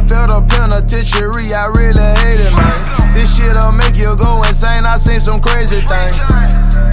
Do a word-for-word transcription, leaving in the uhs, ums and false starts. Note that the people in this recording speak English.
felt a penitentiary, I really hate it, man. This shit'll make you go insane, I seen some crazy things.